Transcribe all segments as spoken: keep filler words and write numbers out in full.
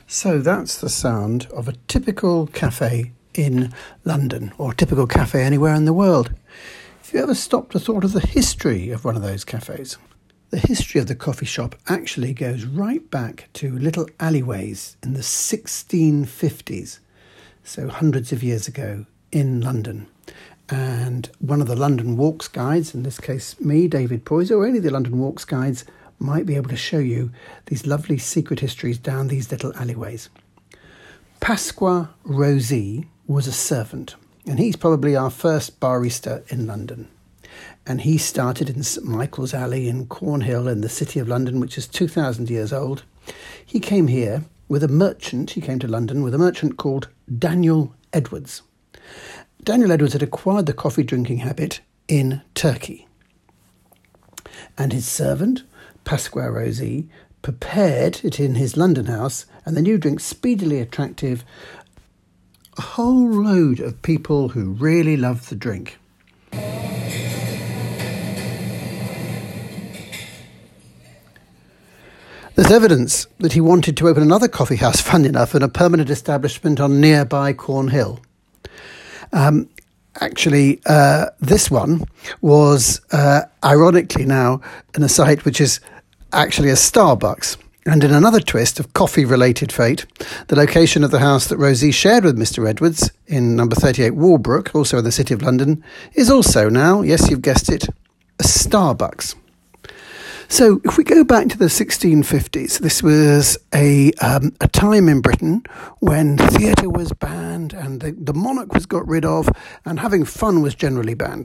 So that's the sound of a typical cafe in London, or a typical cafe anywhere in the world. Have you ever stopped or thought of the history of one of those cafes? The history of the coffee shop actually goes right back to little alleyways in the sixteen fifties, so hundreds of years ago in London. And one of the London Walks guides, in this case me, David Poyser, or any of the London Walks guides, might be able to show you these lovely secret histories down these little alleyways. Pasqua Rosee was a servant, and he's probably our first barista in London. And he started in St Michael's Alley in Cornhill in the City of London, which is two thousand years old. He came here with a merchant, he came to London with a merchant called Daniel Edwards. Daniel Edwards had acquired the coffee drinking habit in Turkey. And his servant, Pasqua Rosee, prepared it in his London house, and the new drink speedily attracted a whole load of people who really loved the drink. There's evidence that he wanted to open another coffee house, fun enough, and a permanent establishment on nearby Cornhill. Um, actually, uh, this one was, uh, ironically now, in a site which is actually a Starbucks. And in another twist of coffee-related fate, the location of the house that Rosee shared with Mister Edwards in number thirty-eight Walbrook, also in the City of London, is also now, yes, you've guessed it, a Starbucks. So if we go back to the sixteen fifties, this was a um, a time in Britain when theatre was banned and the, the monarch was got rid of and having fun was generally banned.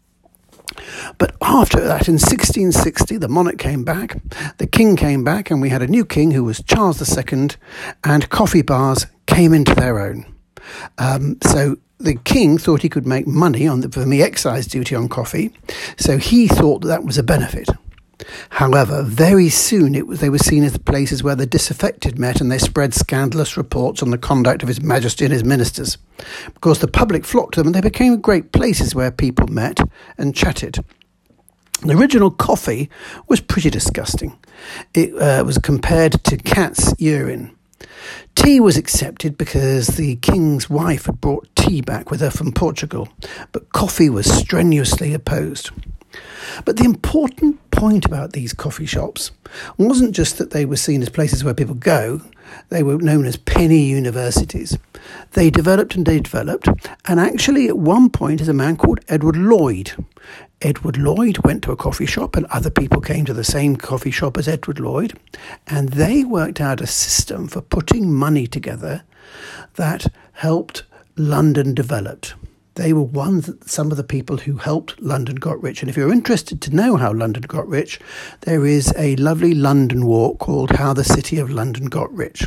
But after that, in sixteen sixty, the monarch came back, the king came back, and we had a new king who was Charles the Second, and coffee bars came into their own. Um, so the king thought he could make money on the, from the excise duty on coffee, so he thought that, that was a benefit. However, very soon it was, they were seen as the places where the disaffected met, and they spread scandalous reports on the conduct of His Majesty and his ministers. Because the public flocked to them, and they became great places where people met and chatted. The original coffee was pretty disgusting. It uh, was compared to cat's urine. Tea was accepted because the king's wife had brought tea back with her from Portugal, but coffee was strenuously opposed. But the important point about these coffee shops wasn't just that they were seen as places where people go, they were known as penny universities. They developed and they developed, and actually at one point is a man called Edward Lloyd. Edward Lloyd went to a coffee shop, and other people came to the same coffee shop as Edward Lloyd, and they worked out a system for putting money together that helped London develop. They were ones that some of the people who helped London got rich. And if you're interested to know how London got rich, there is a lovely London walk called How the City of London Got Rich.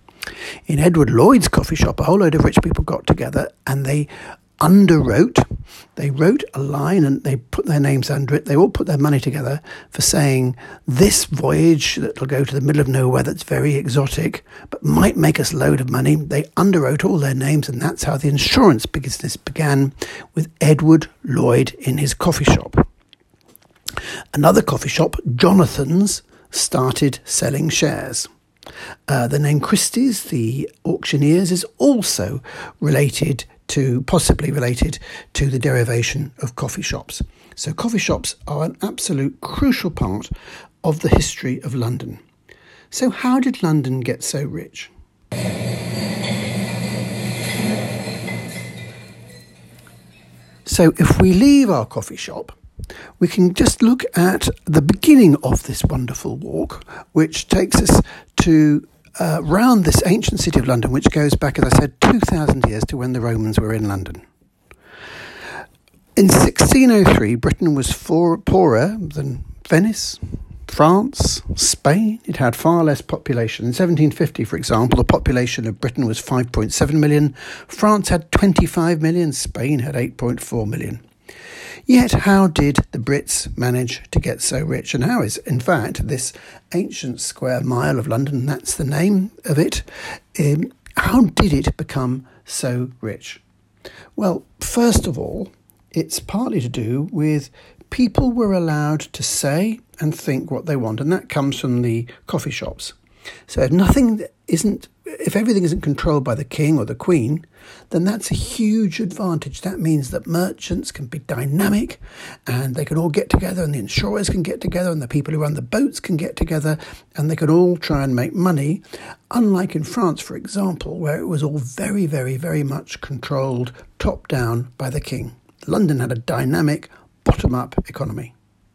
In Edward Lloyd's coffee shop, a whole load of rich people got together and they underwrote, they wrote a line and they put their names under it. They all put their money together for saying, this voyage that will go to the middle of nowhere that's very exotic, but might make us a load of money. They underwrote all their names, and that's how the insurance business began, with Edward Lloyd in his coffee shop. Another coffee shop, Jonathan's, started selling shares. Uh, the name Christie's, the auctioneers, is also related to, possibly related to the derivation of coffee shops. So coffee shops are an absolute crucial part of the history of London. So how did London get so rich? So if we leave our coffee shop, we can just look at the beginning of this wonderful walk, which takes us to uh, round this ancient city of London, which goes back, as I said, two thousand years to when the Romans were in London. In sixteen oh three, Britain was for, poorer than Venice, France, Spain. It had far less population. In seventeen fifty, for example, the population of Britain was five point seven million. France had twenty-five million. Spain had eight point four million. Yet how did the Brits manage to get so rich? And how is, in fact, this ancient square mile of London, that's the name of it, um, how did it become so rich? Well, first of all, it's partly to do with people were allowed to say and think what they want, and that comes from the coffee shops. So if nothing isn't if everything isn't controlled by the king or the queen, then that's a huge advantage. That means that merchants can be dynamic and they can all get together, and the insurers can get together, and the people who run the boats can get together, and they can all try and make money, unlike in France, for example, where it was all very, very, very much controlled top down by the king. London had a dynamic bottom-up economy.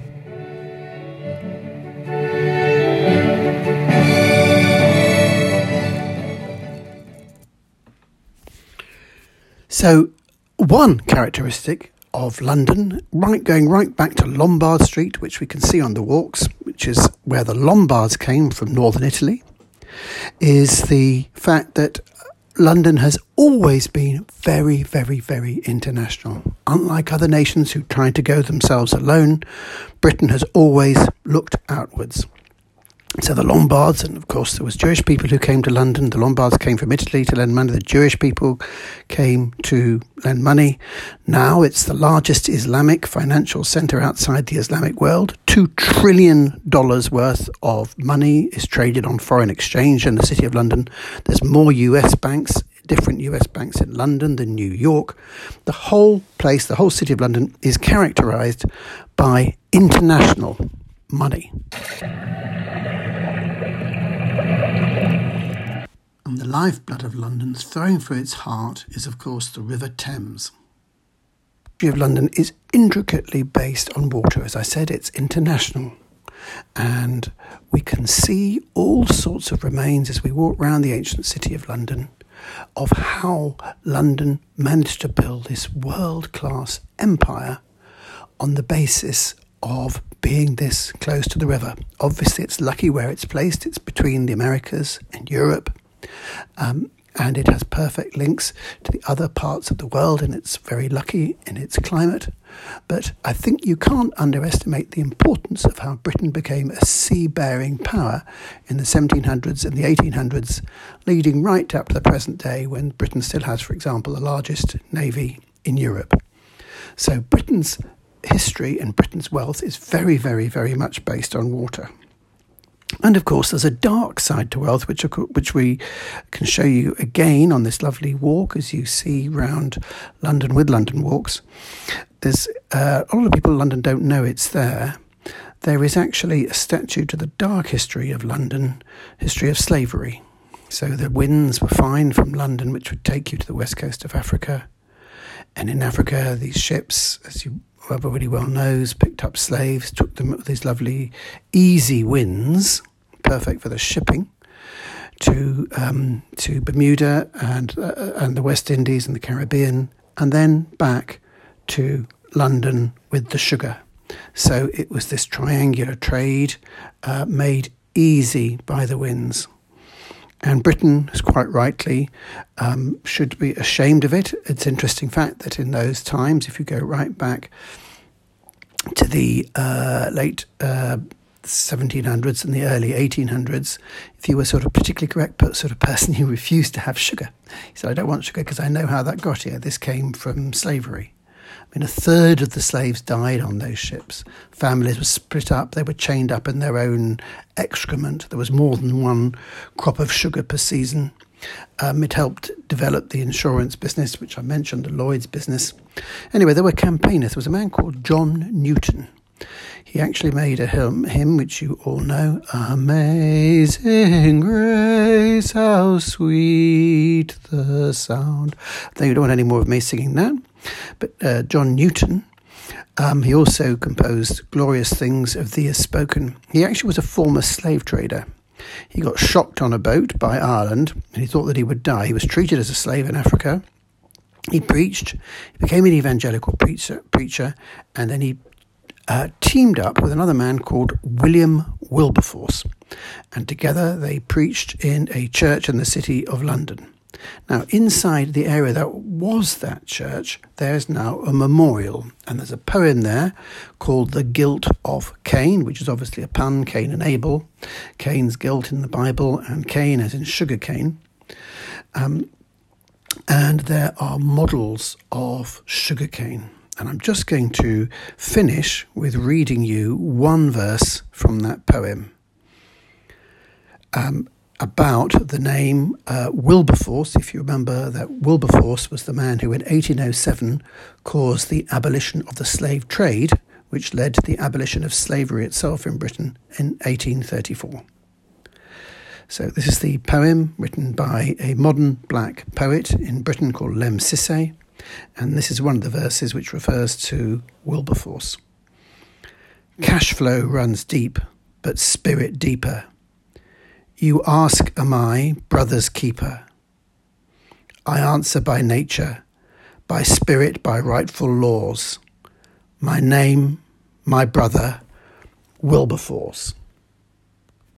So one characteristic of London, right going right back to Lombard Street, which we can see on the walks, which is where the Lombards came from northern Italy, is the fact that London has always been very, very, very international. Unlike other nations who tried to go themselves alone, Britain has always looked outwards. So the Lombards, and of course there was Jewish people who came to London. The Lombards came from Italy to lend money. The Jewish people came to lend money. Now it's the largest Islamic financial centre outside the Islamic world. Two trillion dollars worth of money is traded on foreign exchange in the City of London. There's more U S banks, different U S banks in London than New York. The whole place, the whole City of London, is characterised by international money. And the lifeblood of London, flowing through its heart, is of course the River Thames. The city of London is intricately based on water. As I said, it's international. And we can see all sorts of remains as we walk around the ancient city of London of how London managed to build this world-class empire on the basis of being this close to the river. Obviously, it's lucky where it's placed. It's between the Americas and Europe. Um, and it has perfect links to the other parts of the world, and it's very lucky in its climate. But I think you can't underestimate the importance of how Britain became a sea-bearing power in the seventeen hundreds and the eighteen hundreds, leading right up to the present day when Britain still has, for example, the largest navy in Europe. So Britain's history and Britain's wealth is very, very, very much based on water. And of course, there's a dark side to wealth, which which we can show you again on this lovely walk, as you see round London with London Walks. There's uh, a lot of people in London don't know it's there. There is actually a statue to the dark history of London, history of slavery. So the winds were fine from London, which would take you to the west coast of Africa. And in Africa, these ships, as you everybody well knows, picked up slaves, took them with these lovely easy winds, perfect for the shipping, to um, to Bermuda and uh, and the West Indies and the Caribbean, and then back to London with the sugar. So it was this triangular trade uh, made easy by the winds. And Britain, is quite rightly, um, should be ashamed of it. It's an interesting fact that in those times, if you go right back to the uh, late uh, seventeen hundreds and the early eighteen hundreds, if you were sort of politically correct sort of person, you refused to have sugar. He said, I don't want sugar because I know how that got here. This came from slavery. I mean, a third of the slaves died on those ships. Families were split up. They were chained up in their own excrement. There was more than one crop of sugar per season. Um, it helped develop the insurance business, which I mentioned, the Lloyd's business. Anyway, there were campaigners. There was a man called John Newton. He actually made a hymn, hymn which you all know, Amazing Grace, how sweet the sound. I think you don't want any more of me singing that. But uh, John Newton, um, he also composed Glorious Things of Thee Is Spoken. He actually was a former slave trader. He got shocked on a boat by Ireland, and he thought that he would die. He was treated as a slave in Africa. He preached, he became an evangelical preacher, preacher and then he uh, teamed up with another man called William Wilberforce. And together they preached in a church in the city of London. Now, inside the area that was that church, there's now a memorial, and there's a poem there called The Guilt of Cain, which is obviously a pun, Cain and Abel, Cain's guilt in the Bible, and Cain as in sugar cane. Um, and there are models of sugar cane. And I'm just going to finish with reading you one verse from that poem. Um, about the name uh, Wilberforce. If you remember that Wilberforce was the man who in eighteen oh seven caused the abolition of the slave trade, which led to the abolition of slavery itself in Britain in eighteen thirty-four. So this is the poem written by a modern black poet in Britain called Lem Sissay, and this is one of the verses which refers to Wilberforce. Cash flow runs deep, but spirit deeper. You ask, am I brother's keeper? I answer by nature, by spirit, by rightful laws. My name, my brother, Wilberforce.